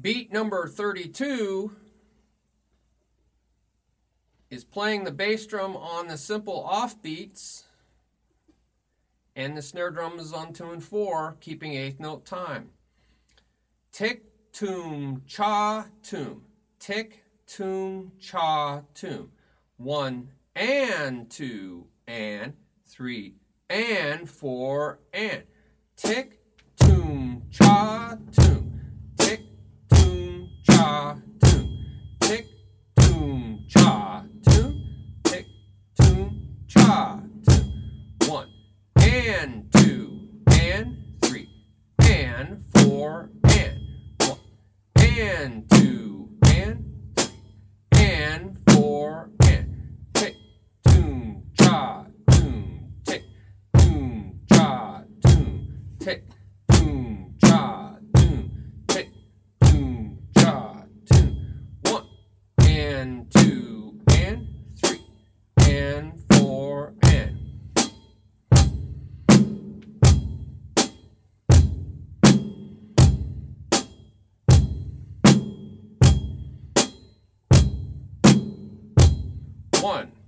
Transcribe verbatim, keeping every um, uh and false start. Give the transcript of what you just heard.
Beat number thirty-two is playing the bass drum on the simple offbeats, and the snare drum is on tune four, keeping eighth note time. Tick, toom, cha, toom. Tick, toom, cha, toom. One and two and three and four and. Tick, toom, cha, toom. Tick, toom, cha, toom. Tick, toom, cha, toom. Tick, toom, cha, toom. One and two and three and four and. One and two and three and four and. Tick, toom, cha, toom. Tick, toom, cha, toom. Tick, toom, cha, toom. Tick, toom, cha, toom. One and two and three and four and. One.